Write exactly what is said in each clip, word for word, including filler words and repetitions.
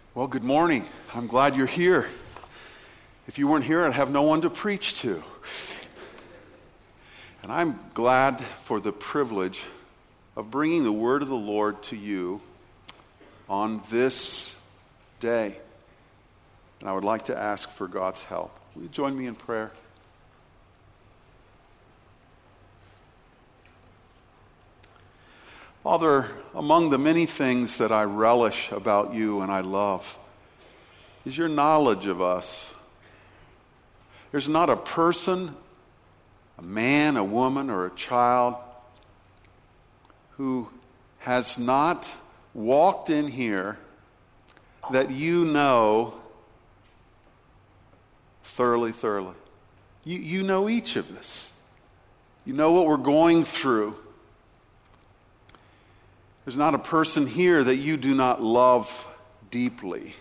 Well, good morning. I'm glad you're here. If you weren't here, I'd have no one to preach to. And I'm glad for the privilege of bringing the word of the Lord to you on this day. And I would like to ask for God's help. Will you join me in prayer? Father, among the many things that I relish about you and I love is your knowledge of us. There's not a person, a man, a woman, or a child who has not walked in here that you know thoroughly, thoroughly. You, you know each of us. You know what we're going through. There's not a person here that you do not love deeply.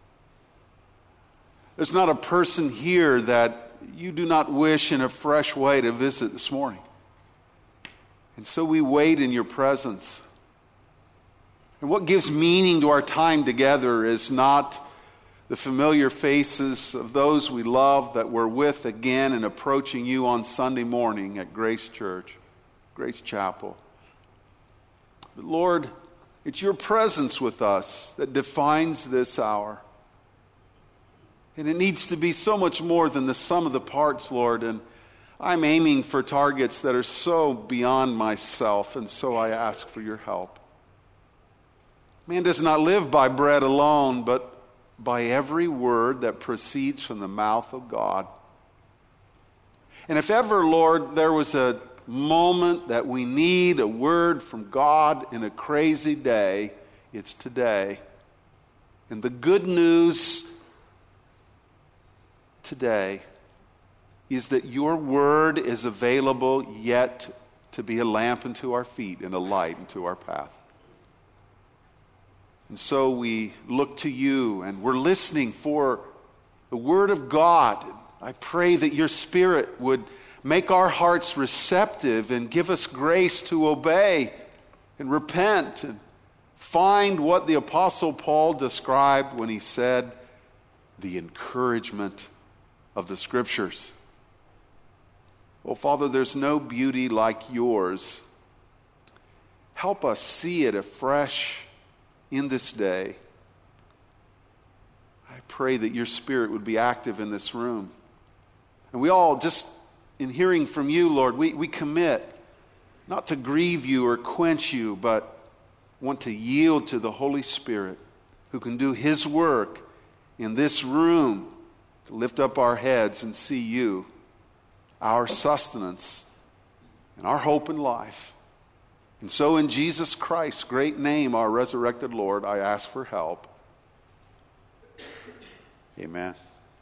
There's not a person here that you do not wish in a fresh way to visit this morning. And so we wait in your presence. And what gives meaning to our time together is not the familiar faces of those we love that we're with again and approaching you on Sunday morning at Grace Church, Grace Chapel. But Lord, it's your presence with us that defines this hour. And it needs to be so much more than the sum of the parts, Lord. And I'm aiming for targets that are so beyond myself, and so I ask for your help. Man does not live by bread alone, but by every word that proceeds from the mouth of God. And if ever, Lord, there was a moment that we need a word from God in a crazy day, it's today. And the good news today is that your word is available yet to be a lamp unto our feet and a light unto our path. And so we look to you and we're listening for the word of God. I pray that your Spirit would make our hearts receptive and give us grace to obey and repent and find what the Apostle Paul described when he said, the encouragement of the Scriptures. Well, Father, there's no beauty like yours. Help us see it afresh in this day. I pray that your Spirit would be active in this room. And we all just in hearing from you, Lord, we, we commit not to grieve you or quench you, but want to yield to the Holy Spirit who can do his work in this room to lift up our heads and see you, our sustenance, and our hope in life. And so in Jesus Christ's great name, our resurrected Lord, I ask for help. Amen.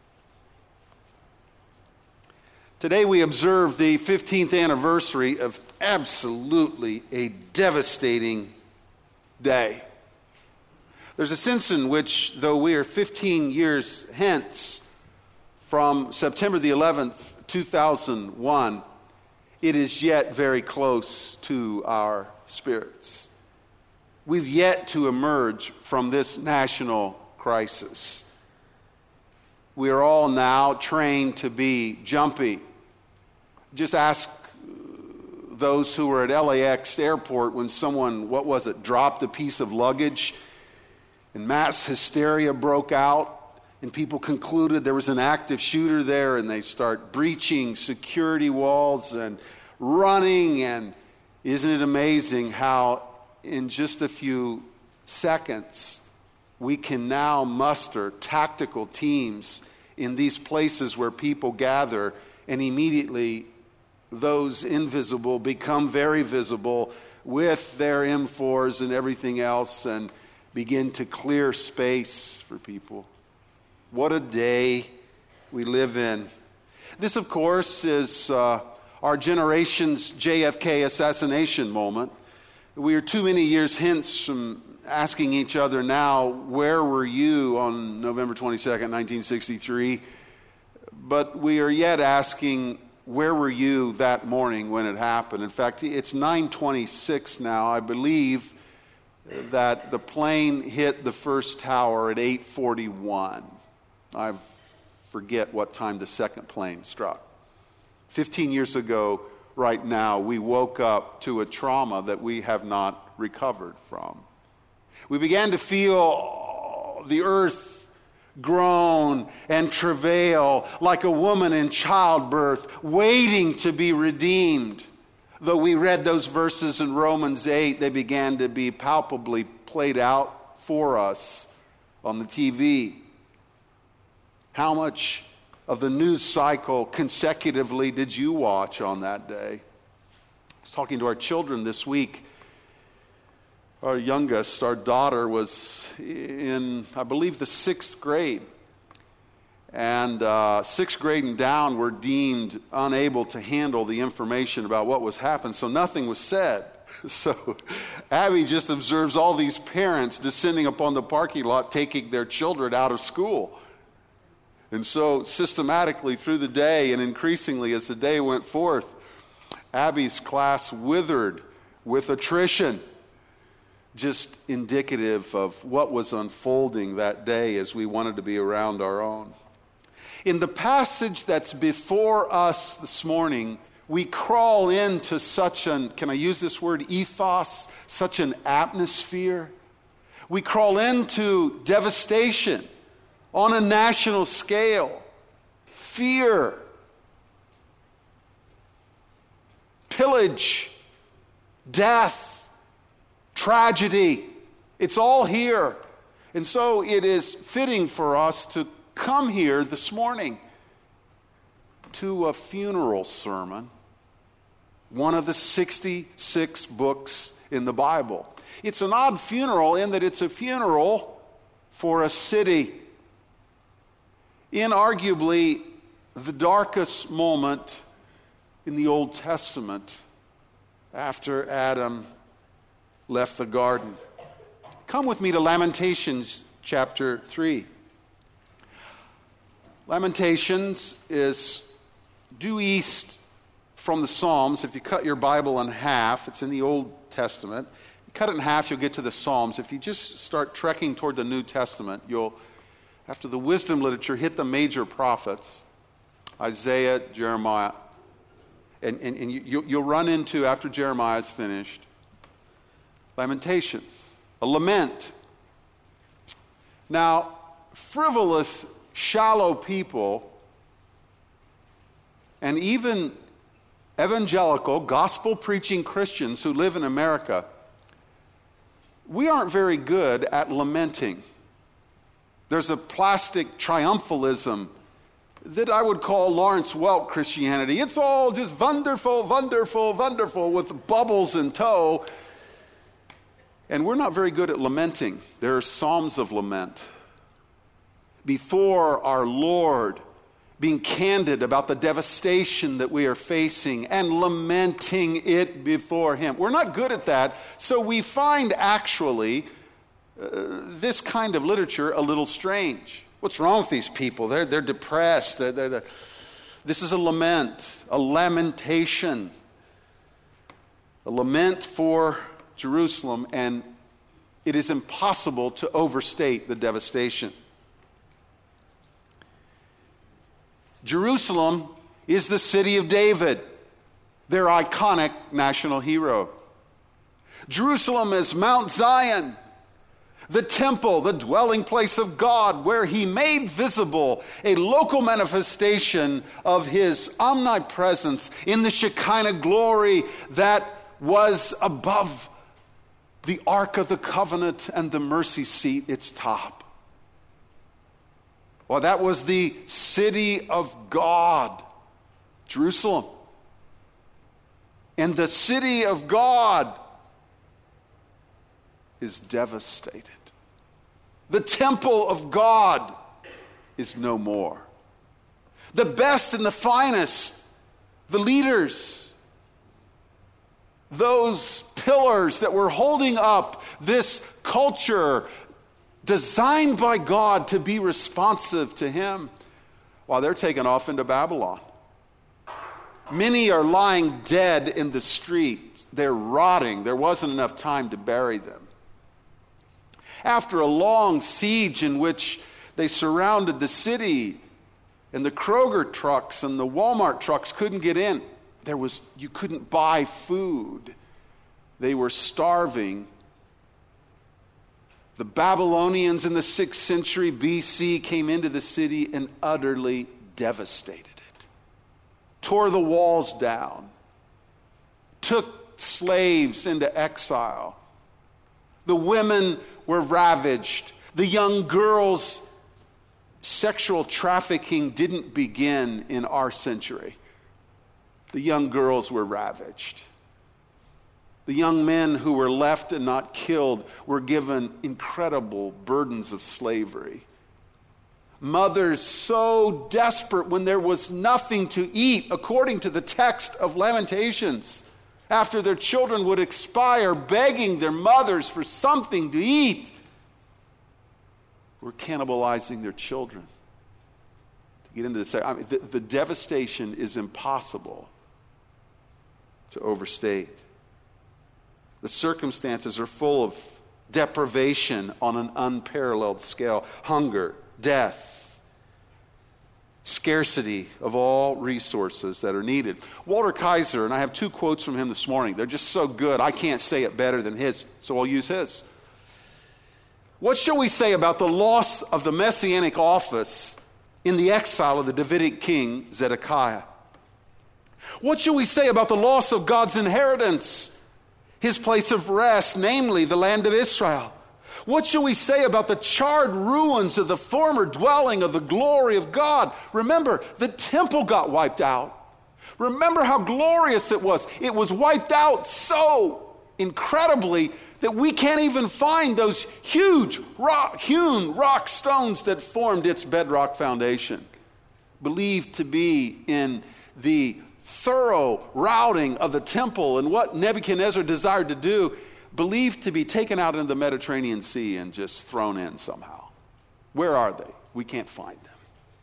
Today we observe the fifteenth anniversary of absolutely a devastating day. There's a sense in which, though we are fifteen years hence from September the eleventh, two thousand one, it is yet very close to our spirits. We've yet to emerge from this national crisis. We are all now trained to be jumpy. Just ask those who were at L A X airport when someone, what was it, dropped a piece of luggage and mass hysteria broke out and people concluded there was an active shooter there and they start breaching security walls and running. And isn't it amazing how in just a few seconds we can now muster tactical teams in these places where people gather, and immediately those invisible become very visible with their M fours and everything else and begin to clear space for people. What a day we live in. This, of course, is uh, our generation's J F K assassination moment. We are too many years hence from asking each other now, where were you on November twenty-second, nineteen sixty-three? But we are yet asking, where were you that morning when it happened? In fact, it's nine twenty-six now. I believe that the plane hit the first tower at eight forty-one. I forget what time the second plane struck. Fifteen years ago, right now, we woke up to a trauma that we have not recovered from. We began to feel the earth groan and travail like a woman in childbirth, waiting to be redeemed. Though we read those verses in Romans eight, they began to be palpably played out for us on the T V. How much of the news cycle consecutively did you watch on that day? I was talking to our children this week. Our youngest, our daughter, was in, I believe, the sixth grade. And uh, sixth grade and down were deemed unable to handle the information about what was happening, so nothing was said. So Abby just observes all these parents descending upon the parking lot, taking their children out of school. And so systematically through the day, and increasingly as the day went forth, Abby's class withered with attrition, just indicative of what was unfolding that day as we wanted to be around our own. In the passage that's before us this morning, we crawl into such an, can I use this word, ethos, such an atmosphere. We crawl into devastation on a national scale, fear, pillage, death, tragedy. It's all here. And so it is fitting for us to come here this morning to a funeral sermon, one of the sixty-six books in the Bible. It's an odd funeral in that it's a funeral for a city. In arguably the darkest moment in the Old Testament after Adam left the garden. Come with me to Lamentations chapter three. Lamentations is due east from the Psalms. If you cut your Bible in half, it's in the Old Testament. You cut it in half, you'll get to the Psalms. If you just start trekking toward the New Testament, you'll, after the wisdom literature, hit the major prophets, Isaiah, Jeremiah, and, and, and you, you'll run into, after Jeremiah's finished, Lamentations, a lament. Now, frivolous, shallow people, and even evangelical, gospel-preaching Christians who live in America, we aren't very good at lamenting. There's a plastic triumphalism that I would call Lawrence Welk Christianity. It's all just wonderful, wonderful, wonderful with bubbles in tow. And we're not very good at lamenting. There are psalms of lament. Before our Lord, being candid about the devastation that we are facing and lamenting it before Him. We're not good at that, so we find actually uh, this kind of literature a little strange. What's wrong with these people? They're, they're depressed. They're, they're, they're... This is a lament, a lamentation, a lament for Jerusalem, and it is impossible to overstate the devastation. Jerusalem is the city of David, their iconic national hero. Jerusalem is Mount Zion, the temple, the dwelling place of God, where He made visible a local manifestation of His omnipresence in the Shekinah glory that was above the Ark of the Covenant and the mercy seat, its top. Well, that was the city of God, Jerusalem. And the city of God is devastated. The temple of God is no more. The best and the finest, the leaders, those pillars that were holding up this culture designed by God to be responsive to Him, while they're taken off into Babylon. Many are lying dead in the street. They're rotting. There wasn't enough time to bury them. After a long siege in which they surrounded the city, and the Kroger trucks and the Walmart trucks couldn't get in. There was, you couldn't buy food. They were starving. The Babylonians in the sixth century B C came into the city and utterly devastated it. Tore the walls down. Took slaves into exile. The women were ravaged. The young girls, sexual trafficking didn't begin in our century. The young girls were ravaged. The young men who were left and not killed were given incredible burdens of slavery. Mothers so desperate when there was nothing to eat, according to the text of Lamentations, after their children would expire, begging their mothers for something to eat, were cannibalizing their children. To get into this, I mean, the, the devastation is impossible to overstate. The circumstances are full of deprivation on an unparalleled scale. Hunger, death, scarcity of all resources that are needed. Walter Kaiser, and I have two quotes from him this morning. They're just so good, I can't say it better than his, so I'll use his. What shall we say about the loss of the messianic office in the exile of the Davidic king Zedekiah? What shall we say about the loss of God's inheritance, his place of rest, namely the land of Israel? What shall we say about the charred ruins of the former dwelling of the glory of God? Remember, the temple got wiped out. Remember how glorious it was. It was wiped out so incredibly that we can't even find those huge rock, hewn rock stones that formed its bedrock foundation, believed to be in the thorough routing of the temple and what Nebuchadnezzar desired to do, believed to be taken out into the Mediterranean Sea and just thrown in somehow. Where are they? We can't find them.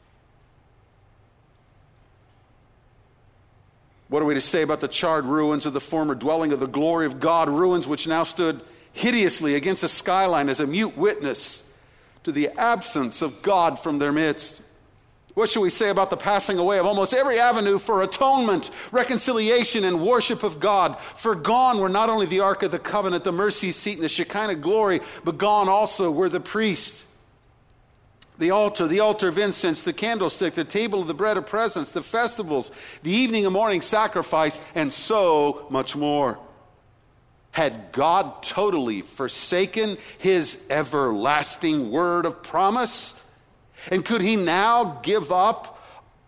What are we to say about the charred ruins of the former dwelling of the glory of God, ruins which now stood hideously against the skyline as a mute witness to the absence of God from their midst? What shall we say about the passing away of almost every avenue for atonement, reconciliation, and worship of God? For gone were not only the Ark of the Covenant, the mercy seat, and the Shekinah glory, but gone also were the priests, the altar, the altar of incense, the candlestick, the table of the bread of presence, the festivals, the evening and morning sacrifice, and so much more. Had God totally forsaken his everlasting word of promise? And could he now give up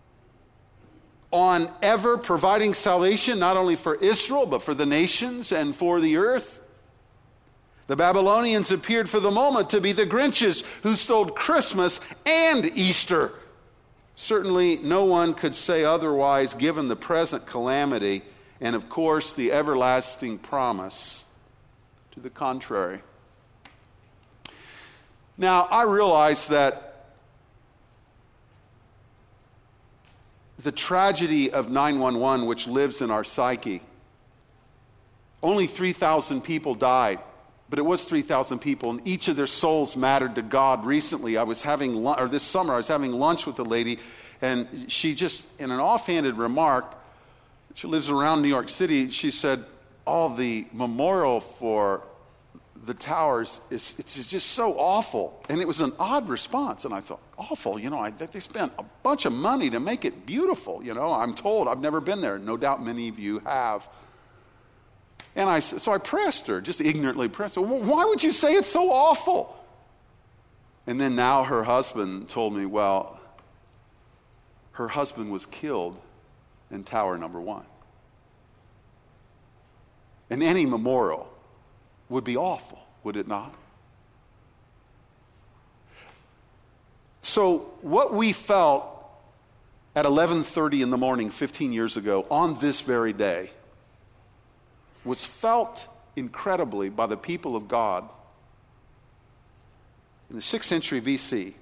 on ever providing salvation, not only for Israel, but for the nations and for the earth? The Babylonians appeared for the moment to be the Grinches who stole Christmas and Easter. Certainly no one could say otherwise given the present calamity and, of course, the everlasting promise to the contrary. Now, I realize that the tragedy of nine one one, which lives in our psyche, only three thousand people died, but it was three thousand people, and each of their souls mattered to God. Recently, I was having, or this summer, I was having lunch with a lady, and she just, in an offhanded remark, she lives around New York City, she said, all the memorial for the towers, is it's just so awful. And it was an odd response. And I thought, awful, you know, I, they spent a bunch of money to make it beautiful. You know, I'm told, I've never been there. No doubt many of you have. And I, so I pressed her, just ignorantly pressed her, well, why would you say it's so awful? And then now her husband told me, well, her husband was killed in tower number one. And any memorial would be awful, would it not? So what we felt at eleven thirty in the morning fifteen years ago on this very day was felt incredibly by the people of God in the sixth century B C.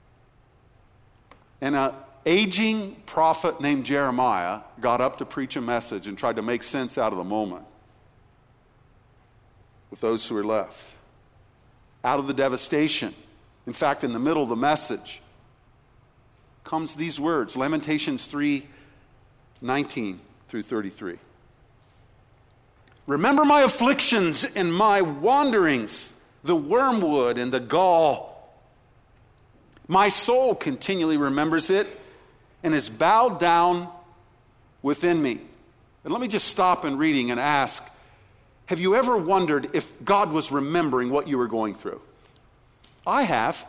And an aging prophet named Jeremiah got up to preach a message and tried to make sense out of the moment with those who were left. out of the devastation, in fact, in the middle of the message, comes these words, Lamentations three, nineteen through thirty-three. Remember my afflictions and my wanderings, the wormwood and the gall. My soul continually remembers it and is bowed down within me. And let me just stop in reading and ask, have you ever wondered if God was remembering what you were going through? I have.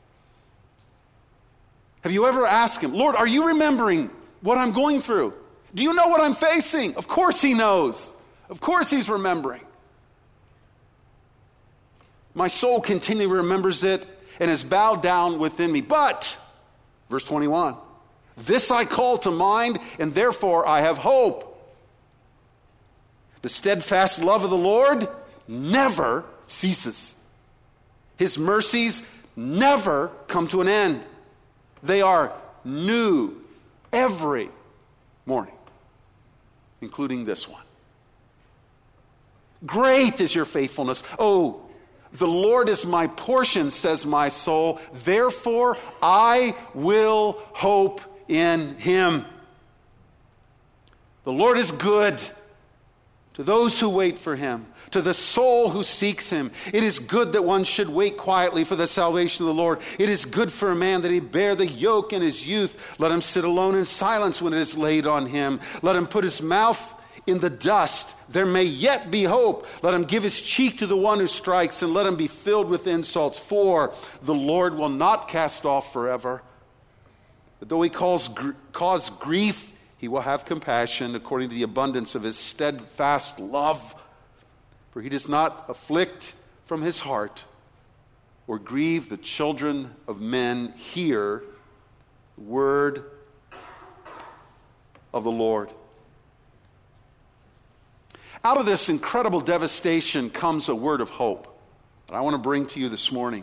Have you ever asked him, Lord, are you remembering what I'm going through? Do you know what I'm facing? Of course he knows. Of course he's remembering. My soul continually remembers it and is bowed down within me. But, verse twenty-one, this I call to mind, and therefore I have hope. The steadfast love of the Lord never ceases. His mercies never come to an end. They are new every morning, including this one. Great is your faithfulness. Oh, the Lord is my portion, says my soul. Therefore, I will hope in him. The Lord is good to those who wait for him, to the soul who seeks him. It is good that one should wait quietly for the salvation of the Lord. It is good for a man that he bear the yoke in his youth. Let him sit alone in silence when it is laid on him. Let him put his mouth in the dust. There may yet be hope. Let him give his cheek to the one who strikes, and let him be filled with insults. For the Lord will not cast off forever. But though he cause, cause grief, he will have compassion according to the abundance of his steadfast love. For he does not afflict from his heart or grieve the children of men. Hear the word of the Lord. Out of this incredible devastation comes a word of hope that I want to bring to you this morning.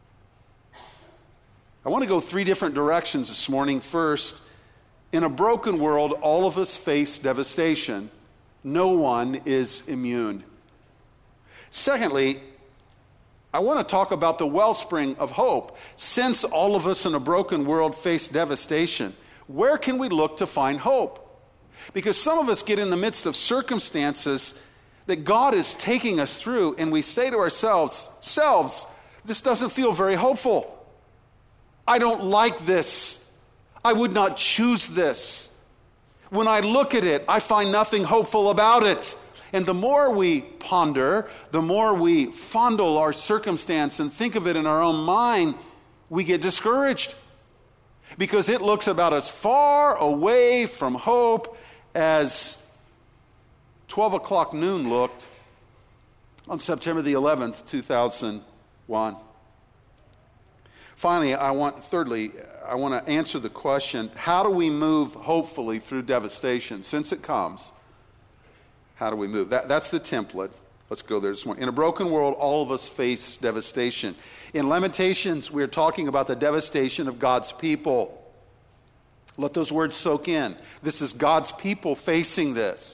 I want to go three different directions this morning. First, in a broken world, all of us face devastation. No one is immune. Secondly, I want to talk about the wellspring of hope. Since all of us in a broken world face devastation, where can we look to find hope? Because some of us get in the midst of circumstances that God is taking us through, and we say to ourselves, selves, this doesn't feel very hopeful. I don't like this. I would not choose this. When I look at it, I find nothing hopeful about it. And the more we ponder, the more we fondle our circumstance and think of it in our own mind, we get discouraged. Because it looks about as far away from hope as twelve o'clock noon looked on September the eleventh, two thousand one. Finally, I want, thirdly, I want to answer the question, how do we move hopefully through devastation? Since it comes, how do we move? That, that's the template. Let's go there this morning. In a broken world, all of us face devastation. In Lamentations, we're talking about the devastation of God's people. Let those words soak in. This is God's people facing this.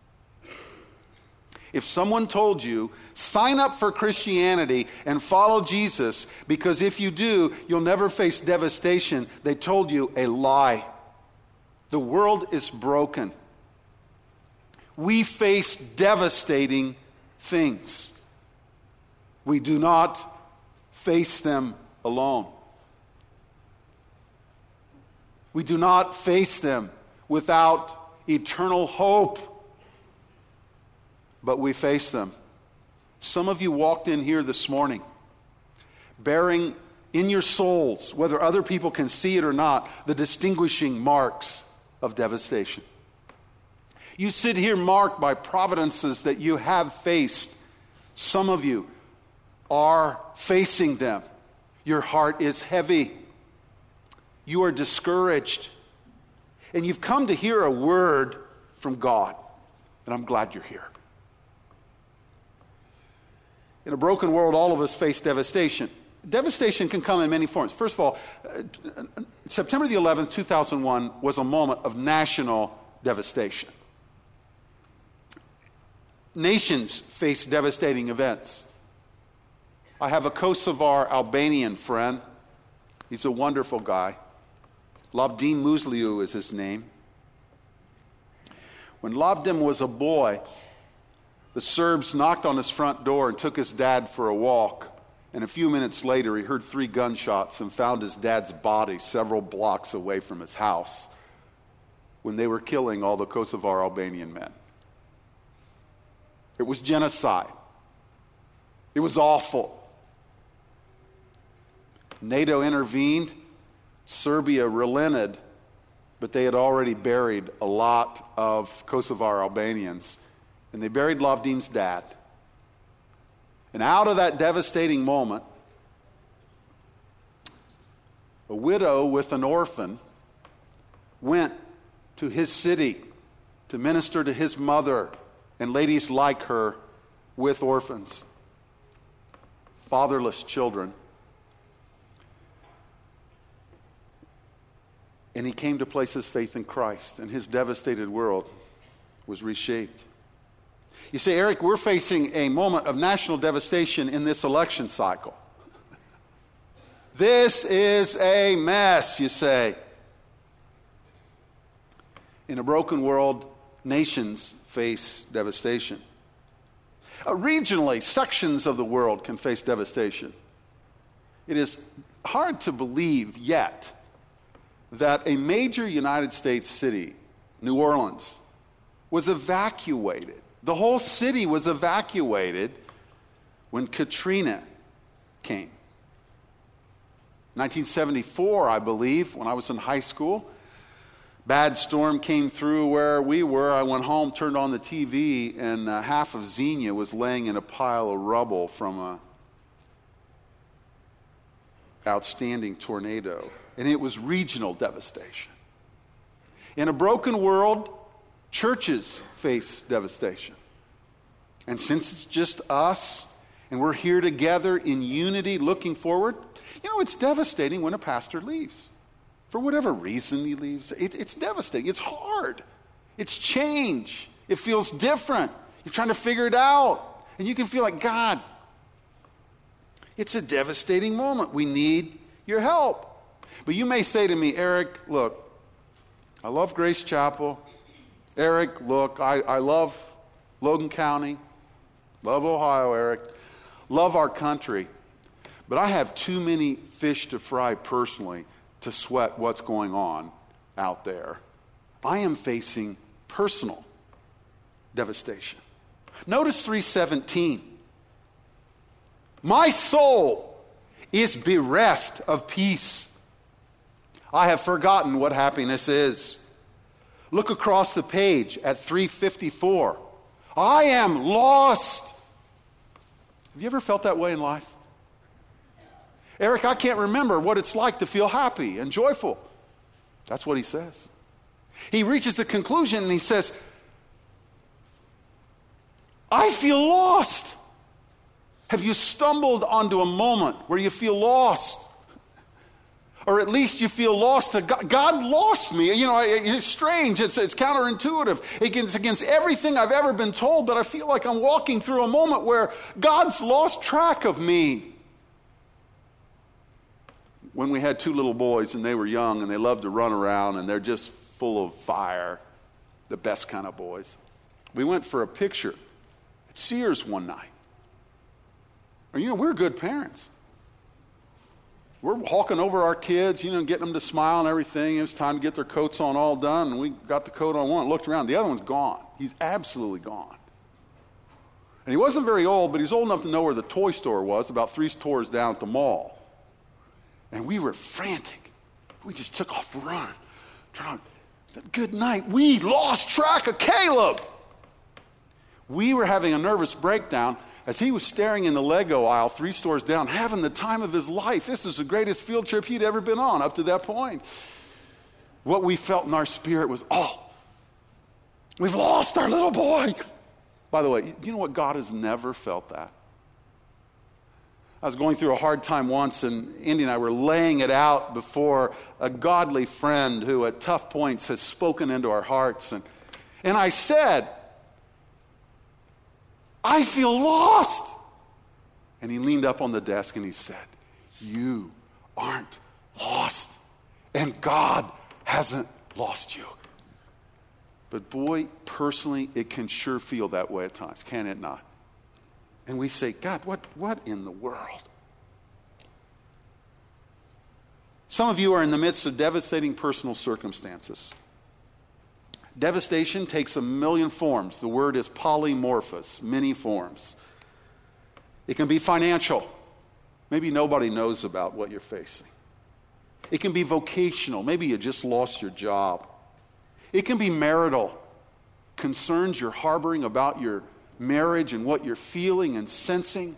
If someone told you, sign up for Christianity and follow Jesus, because if you do, you'll never face devastation, they told you a lie. The world is broken. We face devastating things. We do not face them alone. We do not face them without eternal hope, but we face them. Some of you walked in here this morning bearing in your souls, whether other people can see it or not, the distinguishing marks of devastation. You sit here marked by providences that you have faced. Some of you are facing them. Your heart is heavy. You are discouraged. And you've come to hear a word from God. And I'm glad you're here. In a broken world, all of us face devastation. Devastation can come in many forms. First of all, uh, September the eleventh, two thousand one was a moment of national devastation. Nations face devastating events. I have a Kosovar Albanian friend. He's a wonderful guy. Lavdim Musliu is his name. When Lavdim was a boy, the Serbs knocked on his front door and took his dad for a walk. And a few minutes later, he heard three gunshots and found his dad's body several blocks away from his house when they were killing all the Kosovar Albanian men. It was genocide. It was awful. NATO intervened. Serbia relented, but they had already buried a lot of Kosovar Albanians. And they buried Lavdim's dad. And out of that devastating moment, a widow with an orphan went to his city to minister to his mother and ladies like her with orphans, fatherless children. And he came to place his faith in Christ, and his devastated world was reshaped. You say, Eric, we're facing a moment of national devastation in this election cycle. This is a mess, you say. In a broken world, nations face devastation. Uh, regionally, sections of the world can face devastation. It is hard to believe yet that a major United States city, New Orleans, was evacuated. The whole city was evacuated when Katrina came. nineteen seventy-four, I believe, when I was in high school, bad storm came through where we were. I went home, turned on the T V, and uh, half of Xenia was laying in a pile of rubble from a outstanding tornado. And it was regional devastation. In a broken world, churches face devastation. And since it's just us, and we're here together in unity looking forward, you know, it's devastating when a pastor leaves. For whatever reason he leaves, it, it's devastating. It's hard. It's change. It feels different. You're trying to figure it out. And you can feel like, God, it's a devastating moment. We need your help. But you may say to me, Eric, look, I love Grace Chapel. Eric, look, I, I love Logan County. Love Ohio, Eric. Love our country. But I have too many fish to fry personally to sweat what's going on out there. I am facing personal devastation. Notice three seventeen. My soul is bereft of peace. I have forgotten what happiness is. Look across the page at three fifty-four. I am lost. Have you ever felt that way in life? Eric, I can't remember what it's like to feel happy and joyful. That's what he says. He reaches the conclusion and he says, I feel lost. Have you stumbled onto a moment where you feel lost? Or at least you feel lost to God. God lost me. You know, it's strange. It's, it's counterintuitive. It's against everything I've ever been told, but I feel like I'm walking through a moment where God's lost track of me. When we had two little boys and they were young and they loved to run around and they're just full of fire, the best kind of boys, we went for a picture at Sears one night. And, you know, we're good parents. We're hawking over our kids, you know, getting them to smile and everything. It was time to get their coats on all done, and we got the coat on one, looked around. The other one's gone. He's absolutely gone. And he wasn't very old, but he's old enough to know where the toy store was, about three stores down at the mall. And we were frantic. We just took off running. Trying to, good night. We lost track of Caleb. We were having a nervous breakdown as he was staring in the Lego aisle three stores down, having the time of his life. This is the greatest field trip he'd ever been on up to that point. What we felt in our spirit was, oh, we've lost our little boy. By the way, you know what? God has never felt that. I was going through a hard time once, and Indy and I were laying it out before a godly friend who at tough points has spoken into our hearts. And, and I said, I feel lost. And he leaned up on the desk and he said, "You aren't lost, and God hasn't lost you." But boy, personally, it can sure feel that way at times, can it not? And we say, "God, what, what in the world?" Some of you are in the midst of devastating personal circumstances. Devastation takes a million forms. The word is polymorphous, many forms. It can be financial. Maybe nobody knows about what you're facing. It can be vocational. Maybe you just lost your job. It can be marital. Concerns you're harboring about your marriage and what you're feeling and sensing.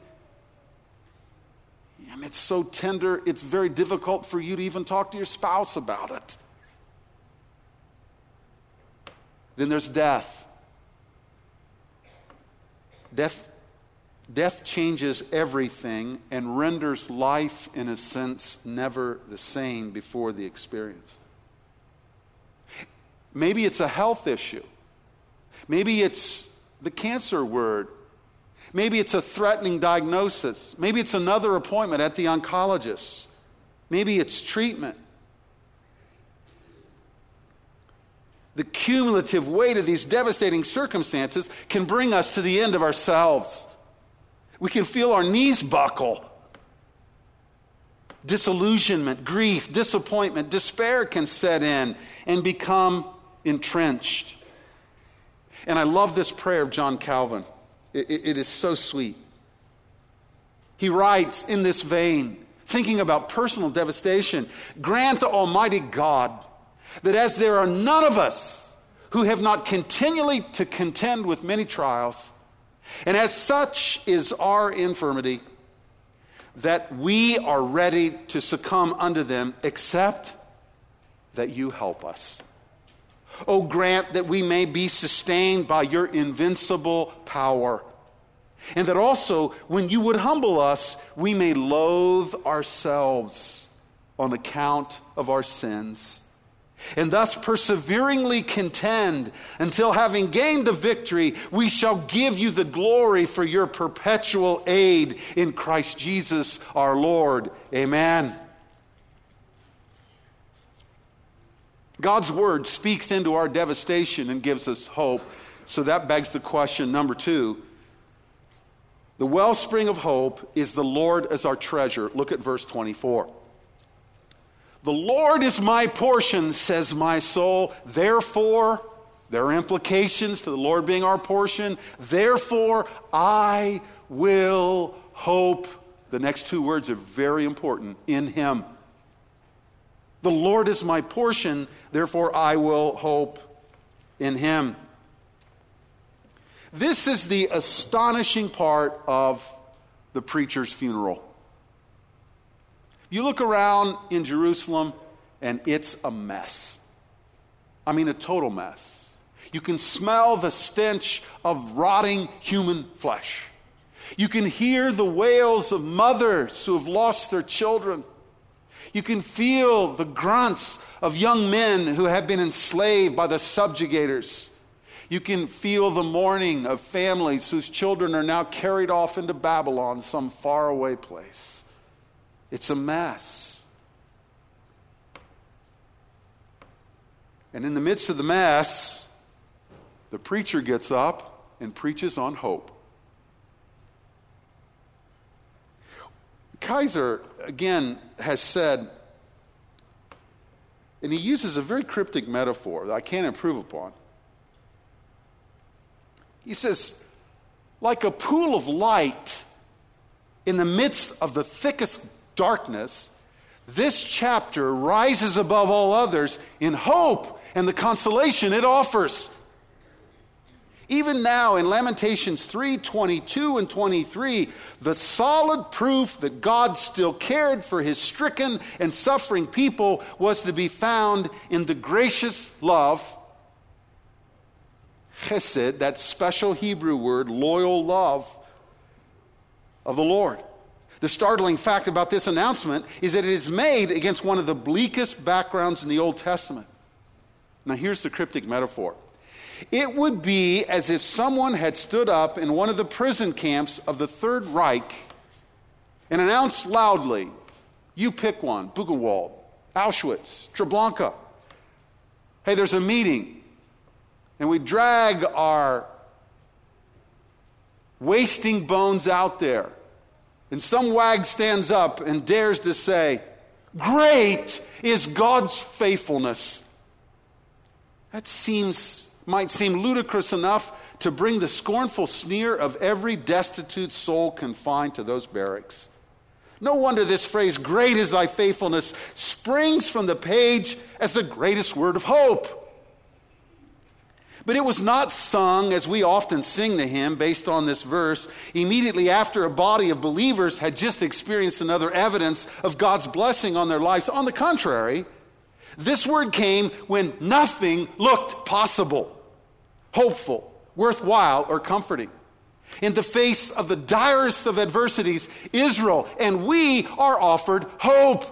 And it's so tender, it's very difficult for you to even talk to your spouse about it. Then there's death. Death Death changes everything and renders life, in a sense, never the same before the experience. Maybe it's a health issue. Maybe it's the cancer word. Maybe it's a threatening diagnosis. Maybe it's another appointment at the oncologist. Maybe it's treatment. The cumulative weight of these devastating circumstances can bring us to the end of ourselves. We can feel our knees buckle. Disillusionment, grief, disappointment, despair can set in and become entrenched. And I love this prayer of John Calvin. It, it, it is so sweet. He writes in this vein, thinking about personal devastation, "Grant, Almighty God, that as there are none of us who have not continually to contend with many trials, and as such is our infirmity, that we are ready to succumb under them, except that you help us. Oh, grant that we may be sustained by your invincible power, and that also, when you would humble us, we may loathe ourselves on account of our sins, and thus perseveringly contend until, having gained the victory, we shall give you the glory for your perpetual aid in Christ Jesus our Lord. Amen." God's word speaks into our devastation and gives us hope. So that begs the question, number two, the wellspring of hope is the Lord as our treasure. Look at verse twenty-four. "The Lord is my portion, says my soul. Therefore," there are implications to the Lord being our portion, "therefore I will hope." The next two words are very important. In Him. The Lord is my portion, therefore I will hope in Him. This is the astonishing part of the preacher's funeral. You look around in Jerusalem, and it's a mess. I mean, a total mess. You can smell the stench of rotting human flesh. You can hear the wails of mothers who have lost their children. You can feel the grunts of young men who have been enslaved by the subjugators. You can feel the mourning of families whose children are now carried off into Babylon, some faraway place. It's a mess. And in the midst of the mess, the preacher gets up and preaches on hope. Kaiser, again, has said, and he uses a very cryptic metaphor that I can't improve upon. He says, like a pool of light in the midst of the thickest darkness, this chapter rises above all others in hope and the consolation it offers. Even now in Lamentations three, twenty-two and twenty-three, the solid proof that God still cared for His stricken and suffering people was to be found in the gracious love, chesed, that special Hebrew word, loyal love of the Lord. The startling fact about this announcement is that it is made against one of the bleakest backgrounds in the Old Testament. Now here's the cryptic metaphor. It would be as if someone had stood up in one of the prison camps of the Third Reich and announce loudly, you pick one, Buchenwald, Auschwitz, Treblinka. Hey, there's a meeting, and we drag our wasting bones out there, and some wag stands up and dares to say, great is God's faithfulness. That seems, might seem ludicrous enough to bring the scornful sneer of every destitute soul confined to those barracks. No wonder this phrase, great is thy faithfulness, springs from the page as the greatest word of hope. But it was not sung, as we often sing the hymn based on this verse, immediately after a body of believers had just experienced another evidence of God's blessing on their lives. On the contrary, this word came when nothing looked possible, hopeful, worthwhile, or comforting. In the face of the direst of adversities, Israel and we are offered hope.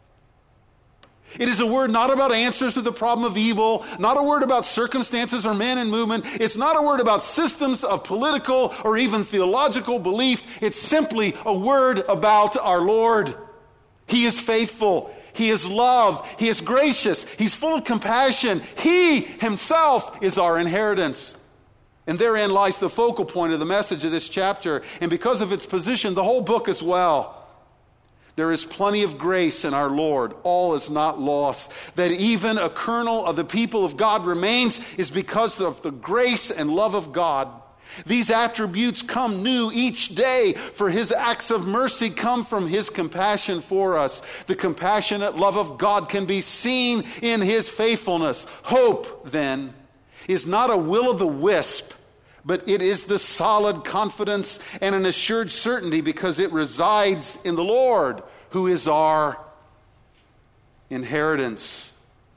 It is a word not about answers to the problem of evil, not a word about circumstances or men and movement. It's not a word about systems of political or even theological belief. It's simply a word about our Lord. He is faithful. He is love. He is gracious. He's full of compassion. He himself is our inheritance. And therein lies the focal point of the message of this chapter. And because of its position, the whole book as well. There is plenty of grace in our Lord. All is not lost. That even a kernel of the people of God remains is because of the grace and love of God. These attributes come new each day, for his acts of mercy come from his compassion for us. The compassionate love of God can be seen in his faithfulness. Hope, then, is not a will-o'-the-wisp, but it is the solid confidence and an assured certainty because it resides in the Lord, who is our inheritance.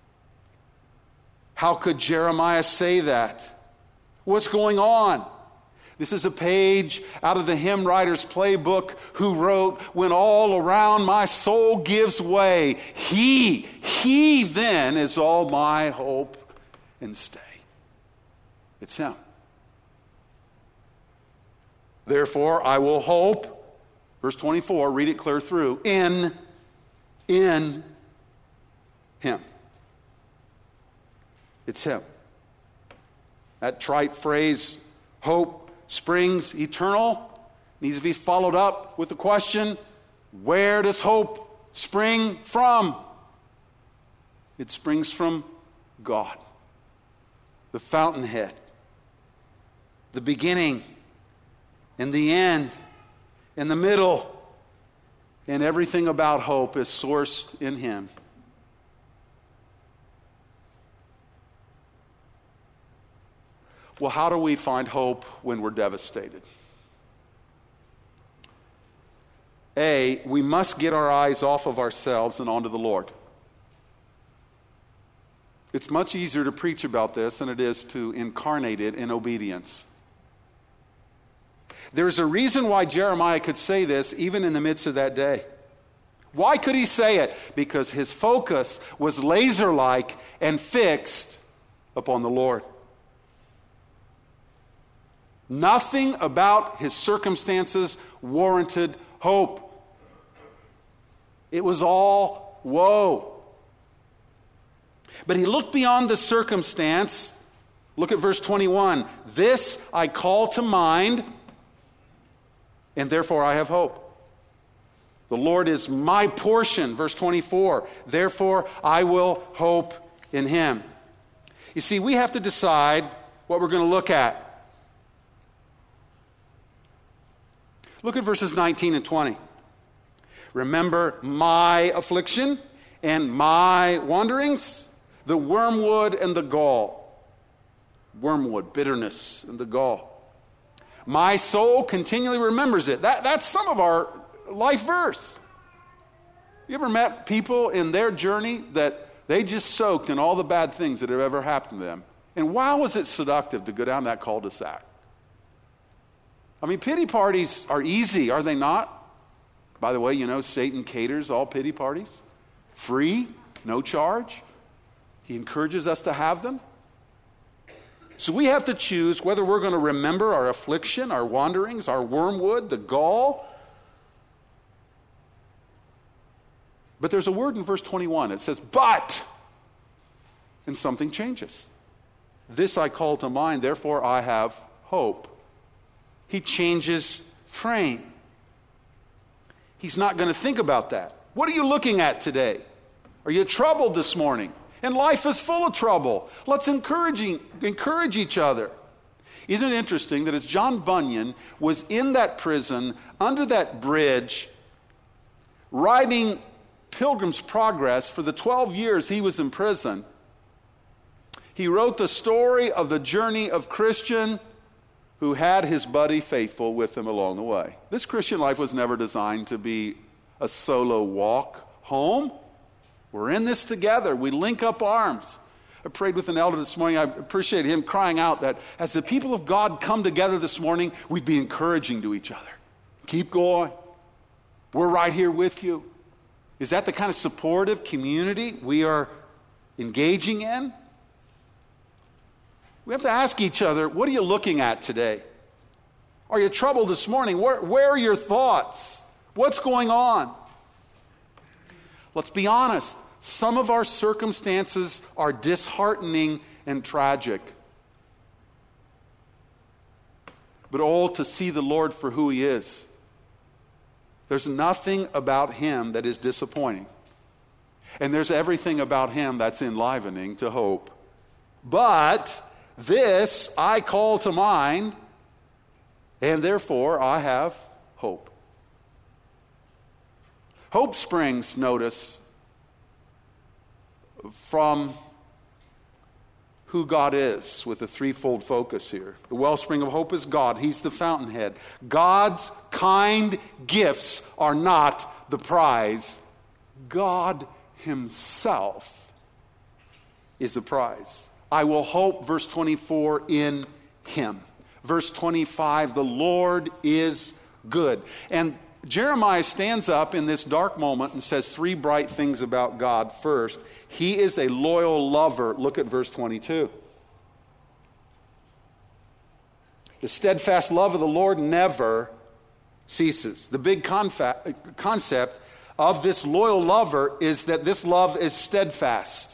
How could Jeremiah say that? What's going on? This is a page out of the hymn writer's playbook who wrote, when all around my soul gives way, he, he then is all my hope and stay. It's him. Therefore, I will hope, verse twenty-four, read it clear through, in, in him. It's him. That trite phrase, hope springs eternal, needs to be followed up with the question, where does hope spring from? It springs from God, the fountainhead, the beginning, and the end, and the middle, and everything about hope is sourced in him. Well, how do we find hope when we're devastated? A, we must get our eyes off of ourselves and onto the Lord. It's much easier to preach about this than it is to incarnate it in obedience. There's a reason why Jeremiah could say this even in the midst of that day. Why could he say it? Because his focus was laser-like and fixed upon the Lord. Nothing about his circumstances warranted hope. It was all woe. But he looked beyond the circumstance. Look at verse twenty-one. This I call to mind, and therefore I have hope. The Lord is my portion, verse twenty-four. Therefore I will hope in him. You see, we have to decide what we're going to look at. Look at verses nineteen and twenty. Remember my affliction and my wanderings, the wormwood and the gall. Wormwood, bitterness, and the gall. My soul continually remembers it. That, that's some of our life verse. You ever met people in their journey that they just soaked in all the bad things that have ever happened to them? And wow, was it seductive to go down that cul-de-sac. I mean, pity parties are easy, are they not? By the way, you know, Satan caters all pity parties. Free, no charge. He encourages us to have them. So we have to choose whether we're going to remember our affliction, our wanderings, our wormwood, the gall, But there's a word in verse twenty-one. It says, but, and something changes. This I call to mind, therefore I have hope. He changes frame. He's not going to think about that. What are you looking at today? Are you troubled this morning? And life is full of trouble. Let's encouraging, encourage each other. Isn't it interesting that as John Bunyan was in that prison, under that bridge, writing Pilgrim's Progress for the twelve years he was in prison, he wrote the story of the journey of Christian who had his buddy faithful with him along the way. This Christian life was never designed to be a solo walk home. We're in this together. We link up arms. I prayed with an elder this morning. I appreciate him crying out that as the people of God come together this morning, we'd be encouraging to each other. Keep going. We're right here with you. Is that the kind of supportive community we are engaging in? We have to ask each other, what are you looking at today? Are you troubled this morning? Where, where are your thoughts? What's going on? Let's be honest. Some of our circumstances are disheartening and tragic. But all to see the Lord for who He is. There's nothing about Him that is disappointing. And there's everything about Him that's enlivening to hope. But this I call to mind, and therefore I have hope. Hope springs, notice, from who God is, with a threefold focus here. The wellspring of hope is God. He's the fountainhead. God's kind gifts are not the prize. God Himself is the prize. I will hope, verse twenty-four, in Him. Verse twenty-five, the Lord is good. And Jeremiah stands up in this dark moment and says three bright things about God. First, He is a loyal lover. Look at verse twenty-two. The steadfast love of the Lord never ceases. The big confa- concept of this loyal lover is that this love is steadfast.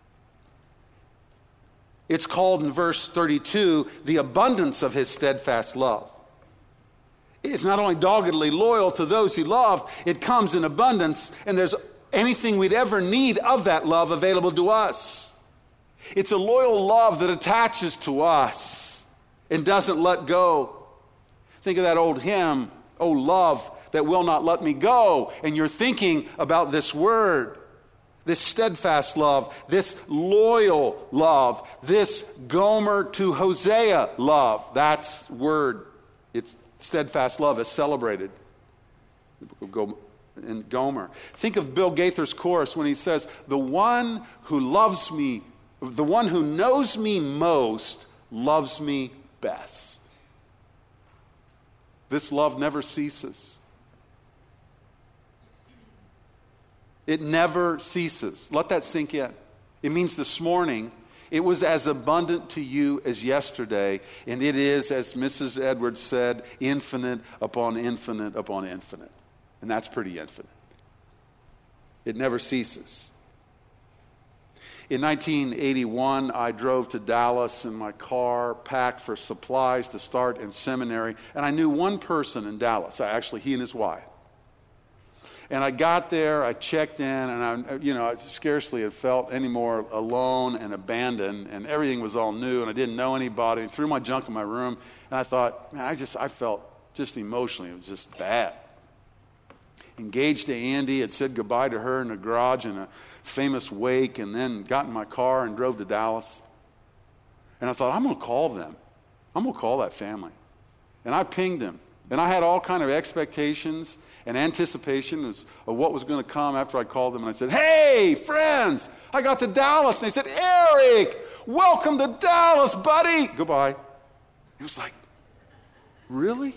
It's called in verse thirty-two, the abundance of His steadfast love. It's not only doggedly loyal to those He loved, it comes in abundance, and there's anything we'd ever need of that love available to us. It's a loyal love that attaches to us and doesn't let go. Think of that old hymn, "Oh love that will not let me go," and you're thinking about this word, this steadfast love, this loyal love, this Gomer to Hosea love. That's word. It's steadfast love is celebrated in Gomer. Think of Bill Gaither's chorus when he says, the one who loves me, the one who knows me most, loves me best. This love never ceases. It never ceases. Let that sink in. It means this morning, it was as abundant to you as yesterday, and it is, as Missus Edwards said, infinite upon infinite upon infinite. And that's pretty infinite. It never ceases. In nineteen eighty-one, I drove to Dallas in my car, packed for supplies to start in seminary, and I knew one person in Dallas, actually he and his wife. And I got there, I checked in, and I, you know, I scarcely had felt any more alone and abandoned, and everything was all new, and I didn't know anybody. And threw my junk in my room, and I thought, man, I just, I felt just emotionally, it was just bad. Engaged to Andy, had said goodbye to her in the garage in a famous wake, and then got in my car and drove to Dallas. And I thought, I'm going to call them. I'm going to call that family. And I pinged them, and I had all kind of expectations and anticipation of what was going to come after I called them. And I said, hey, friends, I got to Dallas. And they said, Eric, welcome to Dallas, buddy. Goodbye. It was like, really?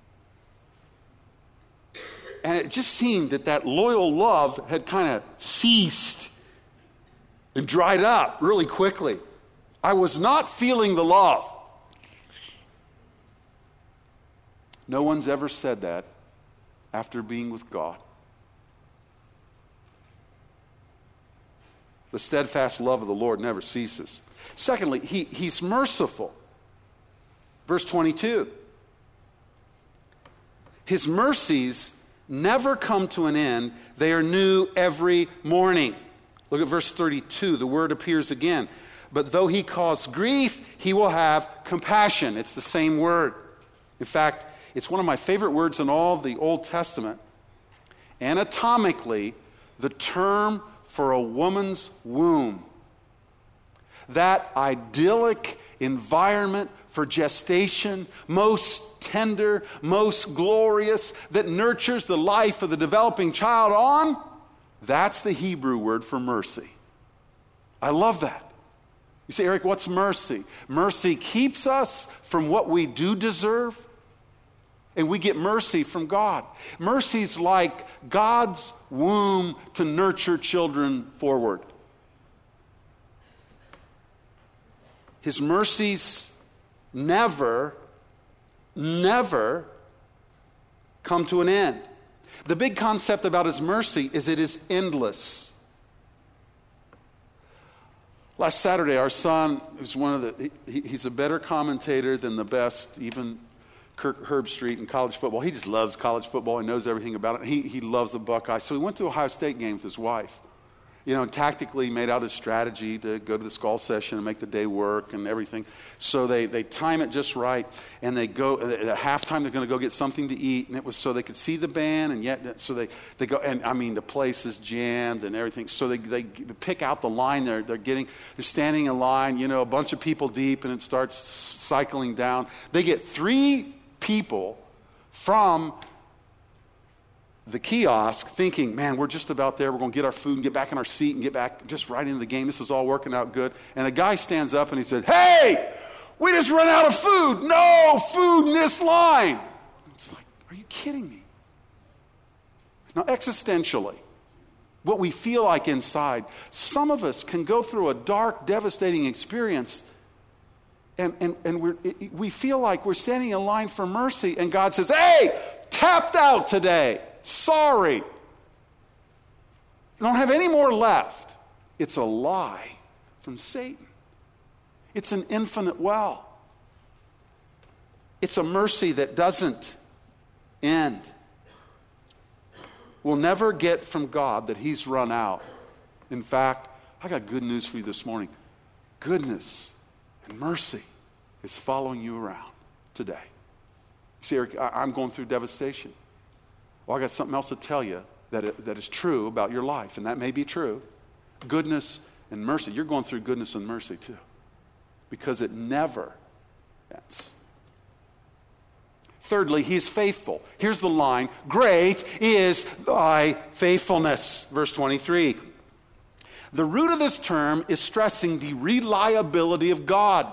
And it just seemed that that loyal love had kind of ceased and dried up really quickly. I was not feeling the love. No one's ever said that after being with God. The steadfast love of the Lord never ceases. Secondly, he, he's merciful. Verse twenty-two. His mercies never come to an end. They are new every morning. Look at verse thirty-two. The word appears again. But though he cause grief, he will have compassion. It's the same word. In fact, it's one of my favorite words in all the Old Testament. Anatomically, the term for a woman's womb, that idyllic environment for gestation, most tender, most glorious, that nurtures the life of the developing child on, that's the Hebrew word for mercy. I love that. You say, Eric, what's mercy? Mercy keeps us from what we do deserve, and we get mercy from God. Mercy's like God's womb to nurture children forward. His mercies never, never come to an end. The big concept about his mercy is it is endless. Last Saturday, our son, who's one of the, he, he's a better commentator than the best, even Kirk Herbstreit in college football. He just loves college football. He knows everything about it. He, he loves the Buckeyes. So he went to Ohio State game with his wife. You know, and tactically made out his strategy to go to the skull session and make the day work and everything. So they, they time it just right, and they go, at halftime they're going to go get something to eat, and it was so they could see the band, and yet, so they, they go, and I mean, the place is jammed and everything. So they, they pick out the line they're, they're getting, they're standing in line, you know, a bunch of people deep, and it starts cycling down. They get three people from the kiosk thinking, man, we're just about there. We're going to get our food and get back in our seat and get back just right into the game. This is all working out good. And a guy stands up and he said, hey, we just ran out of food. No food in this line. It's like, are you kidding me? Now, existentially, what we feel like inside, some of us can go through a dark, devastating experience and, and, and we're, we feel like we're standing in line for mercy, and God says, hey, tapped out today. Sorry. You don't have any more left. It's a lie from Satan. It's an infinite well. It's a mercy that doesn't end. We'll never get from God that he's run out. In fact, I got good news for you this morning. Goodness and mercy is following you around today. You see, Eric, I'm going through devastation. Well, I got something else to tell you that, it, that is true about your life, and that may be true. Goodness and mercy. You're going through goodness and mercy too, because it never ends. Thirdly, he's faithful. Here's the line, great is thy faithfulness. Verse twenty-three. The root of this term is stressing the reliability of God.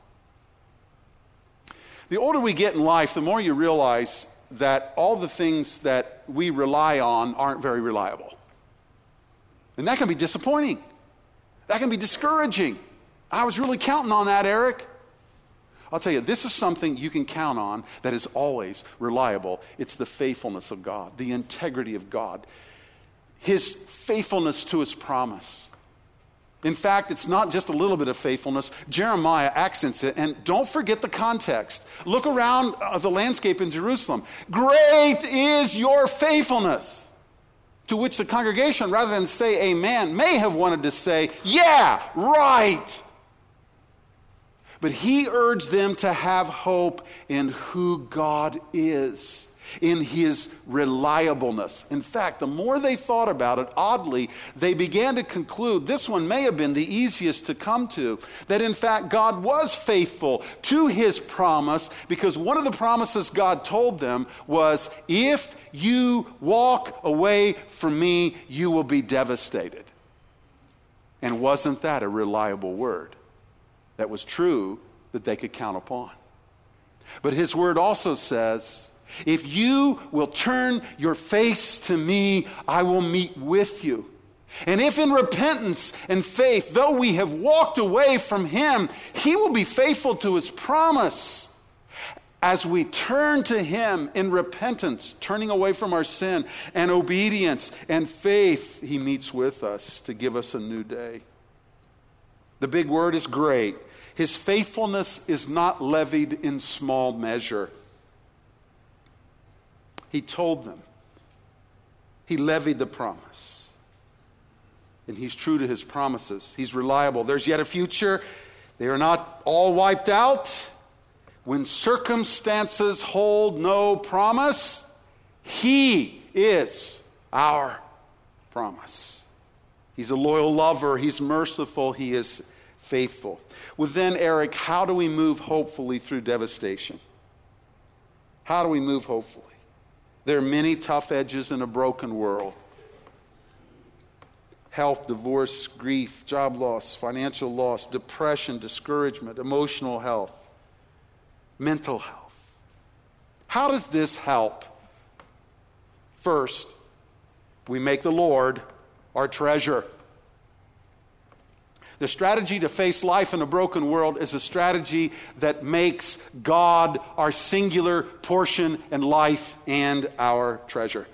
The older we get in life, the more you realize that all the things that we rely on aren't very reliable. And that can be disappointing. That can be discouraging. I was really counting on that, Eric. I'll tell you, this is something you can count on that is always reliable. It's the faithfulness of God, the integrity of God, his faithfulness to his promise. In fact, it's not just a little bit of faithfulness. Jeremiah accents it, and don't forget the context. Look around uh, the landscape in Jerusalem. Great is your faithfulness. To which the congregation, rather than say amen, may have wanted to say, yeah, right. But he urged them to have hope in who God is, in his reliableness. In fact, the more they thought about it, oddly, they began to conclude, this one may have been the easiest to come to, that in fact God was faithful to his promise, because one of the promises God told them was, if you walk away from me, you will be devastated. And wasn't that a reliable word that was true that they could count upon? But his word also says, if you will turn your face to me, I will meet with you. And if in repentance and faith, though we have walked away from him, he will be faithful to his promise. As we turn to him in repentance, turning away from our sin and obedience and faith, he meets with us to give us a new day. The big word is great. His faithfulness is not levied in small measure. He told them. He levied the promise. And he's true to his promises. He's reliable. There's yet a future. They are not all wiped out. When circumstances hold no promise, he is our promise. He's a loyal lover. He's merciful. He is faithful. Well then, Eric, how do we move hopefully through devastation? How do we move hopefully? There are many tough edges in a broken world. Health, divorce, grief, job loss, financial loss, depression, discouragement, emotional health, mental health. How does this help? First, we make the Lord our treasure. The strategy to face life in a broken world is a strategy that makes God our singular portion in life and our treasure.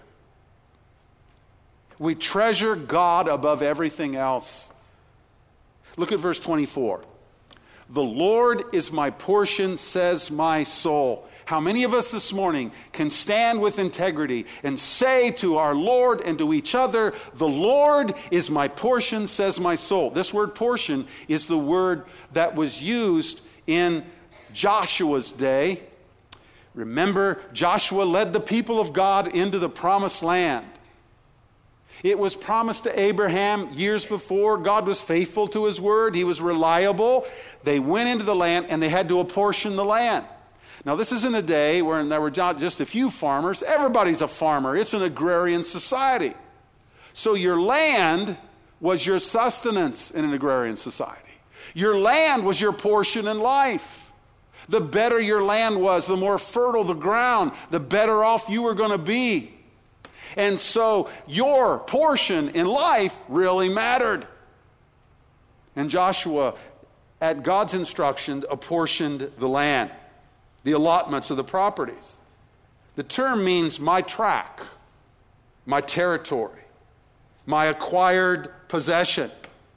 We treasure God above everything else. Look at verse twenty-four. The Lord is my portion, says my soul. How many of us this morning can stand with integrity and say to our Lord and to each other, the Lord is my portion, says my soul. This word portion is the word that was used in Joshua's day. Remember, Joshua led the people of God into the promised land. It was promised to Abraham years before. God was faithful to his word. He was reliable. They went into the land and they had to apportion the land. Now, this isn't a day where there were just a few farmers. Everybody's a farmer. It's an agrarian society. So your land was your sustenance in an agrarian society. Your land was your portion in life. The better your land was, the more fertile the ground, the better off you were going to be. And so your portion in life really mattered. And Joshua, at God's instruction, apportioned the land, the allotments of the properties. The term means my tract, my territory, my acquired possession.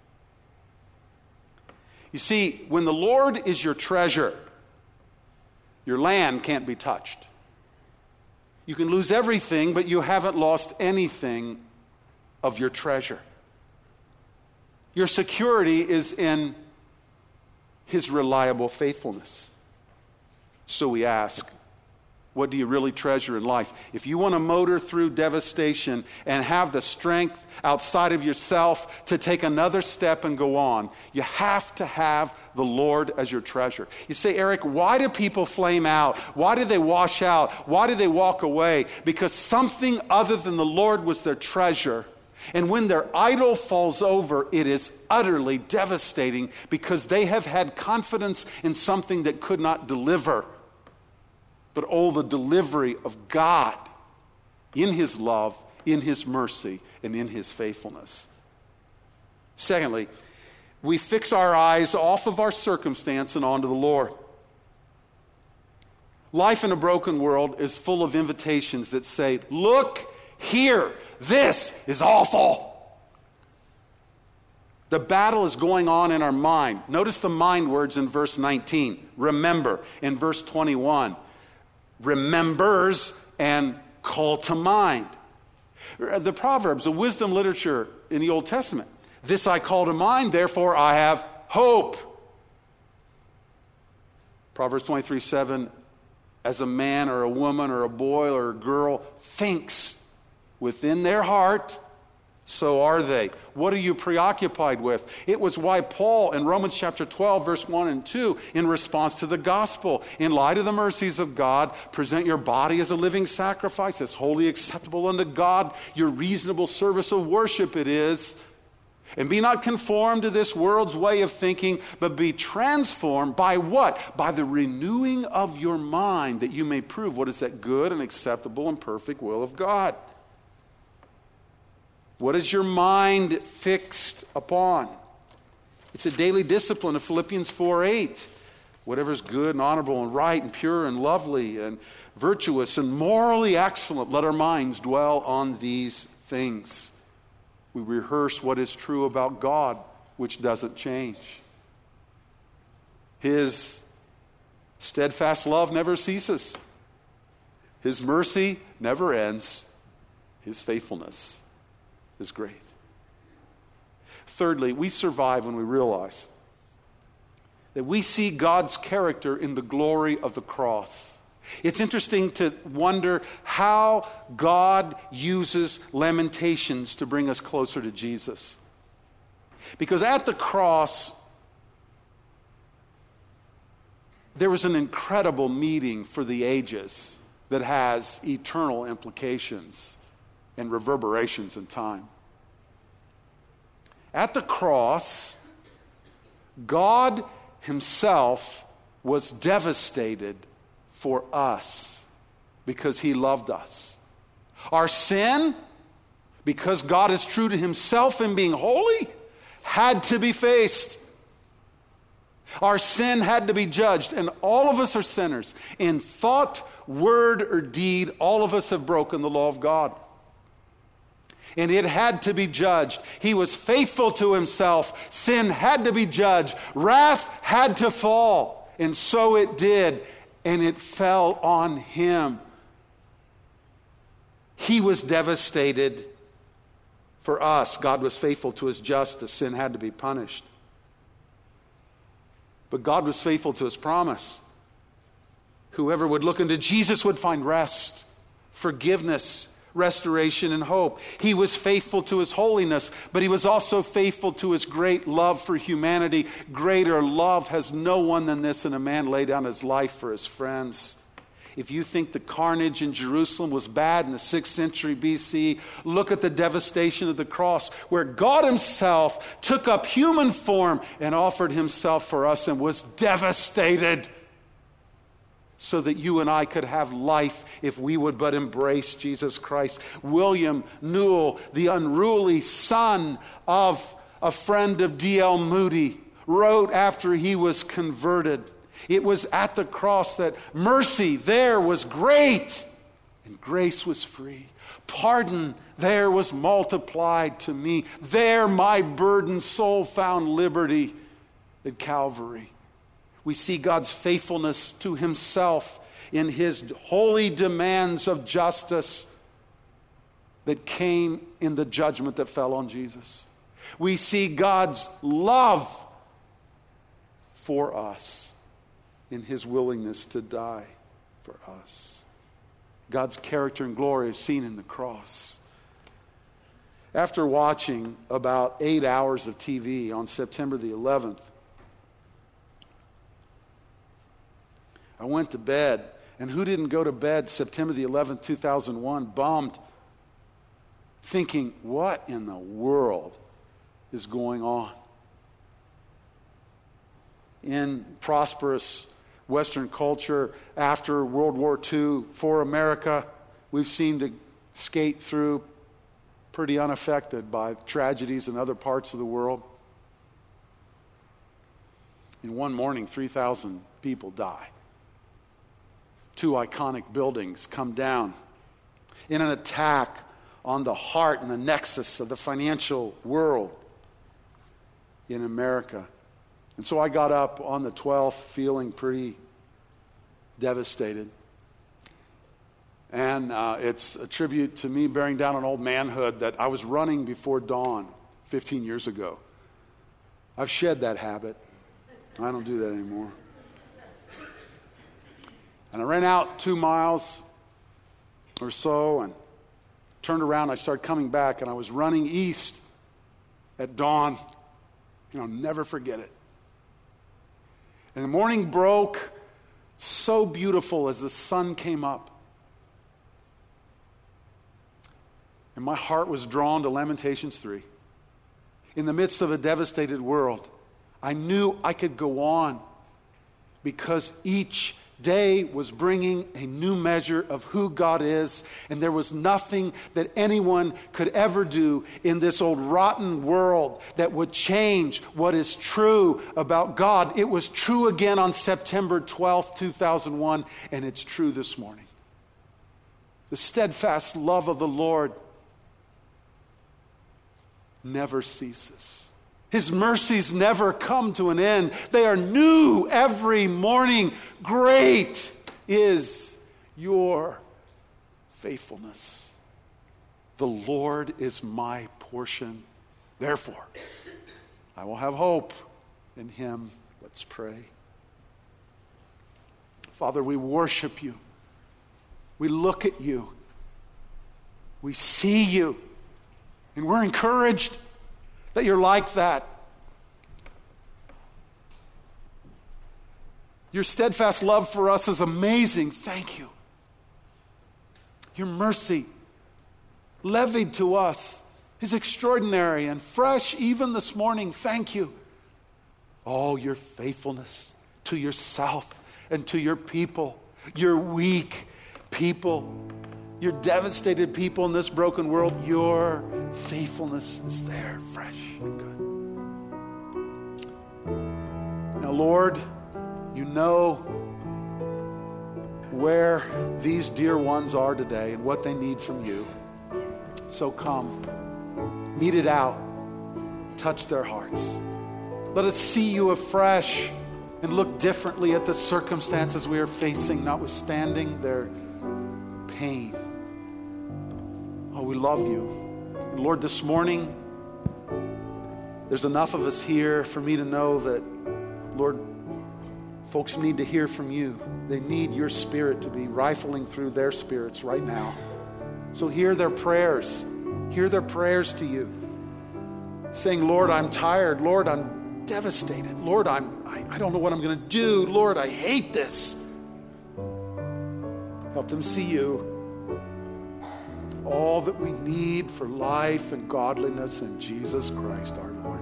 You see, when the Lord is your treasure, your land can't be touched. You can lose everything, but you haven't lost anything of your treasure. Your security is in his reliable faithfulness. So we ask, what do you really treasure in life? If you want to motor through devastation and have the strength outside of yourself to take another step and go on, you have to have the Lord as your treasure. You say, Eric, why do people flame out? Why do they wash out? Why do they walk away? Because something other than the Lord was their treasure. And when their idol falls over, it is utterly devastating because they have had confidence in something that could not deliver. But oh, the delivery of God in his love, in his mercy, and in his faithfulness. Secondly, we fix our eyes off of our circumstance and onto the Lord. Life in a broken world is full of invitations that say, look here, this is awful. The battle is going on in our mind. Notice the mind words in verse nineteen. Remember. In verse twenty-one. Remembers and call to mind. The Proverbs, the wisdom literature in the Old Testament. This I call to mind, therefore I have hope. Proverbs twenty-three seven, as a man or a woman or a boy or a girl thinks within their heart, so are they. What are you preoccupied with? It was why Paul in Romans chapter twelve, verse one and two, in response to the gospel, in light of the mercies of God, present your body as a living sacrifice, as wholly acceptable unto God, your reasonable service of worship it is. And be not conformed to this world's way of thinking, but be transformed by what? By the renewing of your mind, that you may prove what is that good and acceptable and perfect will of God. What is your mind fixed upon? It's a daily discipline of Philippians four eight. Whatever is good and honorable and right and pure and lovely and virtuous and morally excellent, let our minds dwell on these things. We rehearse what is true about God, which doesn't change. His steadfast love never ceases. His mercy never ends. His faithfulness is great. Thirdly, we survive when we realize that we see God's character in the glory of the cross. It's interesting to wonder how God uses Lamentations to bring us closer to Jesus. Because at the cross, there was an incredible meeting for the ages that has eternal implications and reverberations in time. At the cross, God Himself was devastated for us because He loved us. Our sin, because God is true to Himself in being holy, had to be faced. Our sin had to be judged, and all of us are sinners. In thought, word, or deed, all of us have broken the law of God. And it had to be judged. He was faithful to Himself. Sin had to be judged. Wrath had to fall. And so it did. And it fell on Him. He was devastated for us. God was faithful to His justice. Sin had to be punished. But God was faithful to His promise. Whoever would look into Jesus would find rest, forgiveness, restoration, and hope. He was faithful to His holiness, but He was also faithful to His great love for humanity. Greater love has no one than this, and a man lay down his life for his friends. If you think the carnage in Jerusalem was bad in the sixth century B C, look at the devastation of the cross, where God Himself took up human form and offered Himself for us and was devastated so that you and I could have life if we would but embrace Jesus Christ. William Newell, the unruly son of a friend of D L Moody, wrote after he was converted, it was at the cross that mercy there was great and grace was free. Pardon there was multiplied to me. There my burdened soul found liberty at Calvary. We see God's faithfulness to Himself in His holy demands of justice that came in the judgment that fell on Jesus. We see God's love for us in His willingness to die for us. God's character and glory is seen in the cross. After watching about eight hours of T V on September the eleventh, I went to bed, and who didn't go to bed September the eleventh, two thousand one, bummed, thinking, what in the world is going on? In prosperous Western culture, after World War Two, for America, we've seemed to skate through pretty unaffected by tragedies in other parts of the world. In one morning, three thousand people die. Two iconic buildings come down in an attack on the heart and the nexus of the financial world in America. And so I got up on the twelfth feeling pretty devastated. And uh, it's a tribute to me bearing down on old manhood that I was running before dawn fifteen years ago. I've shed that habit. I don't do that anymore. And I ran out two miles or so and turned around. I started coming back, and I was running east at dawn. And I'll never forget it. And the morning broke so beautiful as the sun came up. And my heart was drawn to Lamentations three. In the midst of a devastated world, I knew I could go on because each day was bringing a new measure of who God is, and there was nothing that anyone could ever do in this old rotten world that would change what is true about God. It was true again on September twelfth, two thousand one, and it's true this morning. The steadfast love of the Lord never ceases. His mercies never come to an end. They are new every morning. Great is your faithfulness. The Lord is my portion. Therefore, I will have hope in him. Let's pray. Father, we worship you. We look at you. We see you. And we're encouraged that you're like that. Your steadfast love for us is amazing. Thank you. Your mercy levied to us is extraordinary and fresh even this morning. Thank you. Oh, your faithfulness to yourself and to your people, your weak people, your devastated people in this broken world. Your faithfulness is there, fresh and good. Now, Lord, you know where these dear ones are today and what they need from you. So come, meet it out, touch their hearts. Let us see you afresh and look differently at the circumstances we are facing, notwithstanding their pain. Oh, we love you. And Lord, this morning, there's enough of us here for me to know that, Lord, folks need to hear from you. They need your Spirit to be rifling through their spirits right now. So hear their prayers. Hear their prayers to you. Saying, Lord, I'm tired. Lord, I'm devastated. Lord, I'm, I, I don't know what I'm going to do. Lord, I hate this. Help them see you. All that we need for life and godliness in Jesus Christ our Lord.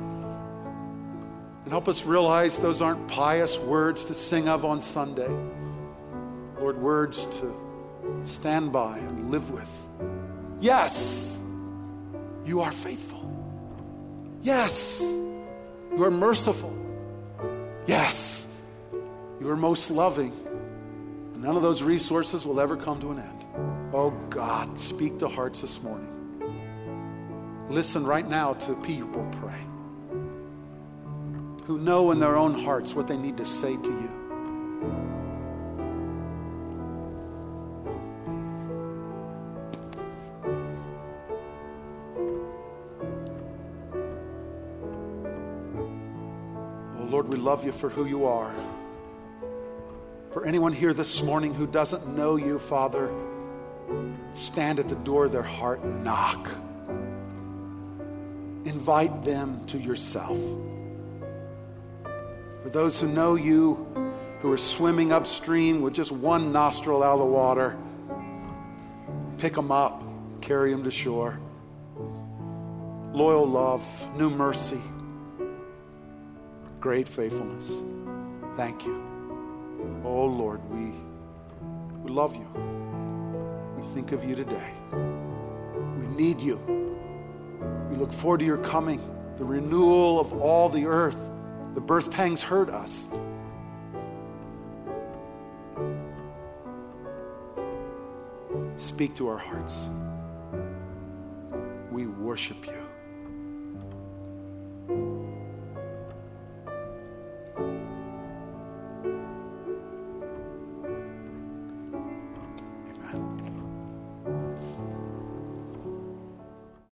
And help us realize those aren't pious words to sing of on Sunday. Lord, words to stand by and live with. Yes, you are faithful. Yes, you are merciful. Yes, you are most loving. And none of those resources will ever come to an end. Oh God, speak to hearts this morning. Listen right now to people pray who know in their own hearts what they need to say to you. Oh Lord, we love you for who you are. For anyone here this morning who doesn't know you, Father, stand at the door of their heart and knock. Invite them to yourself. For those who know you, who are swimming upstream with just one nostril out of the water, pick them up, carry them to shore. Loyal love, new mercy, great faithfulness. Thank you. Oh Lord, we, we love you. We think of you today. We need you. We look forward to your coming, the renewal of all the earth. The birth pangs hurt us. Speak to our hearts. We worship you.